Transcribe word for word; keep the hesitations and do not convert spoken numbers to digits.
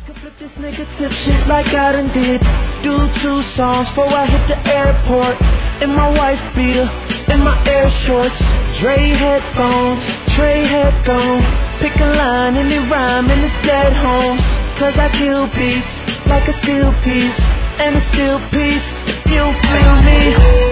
Flip this nigga tip shit like I done did. Do two songs before I hit the airport. In my wife beater, in my air shorts. Dre headphones, Trey headphones. Pick a line and it rhyme and it's dead homes. Cause I kill beats like a steel piece and a steel piece. If you feel me.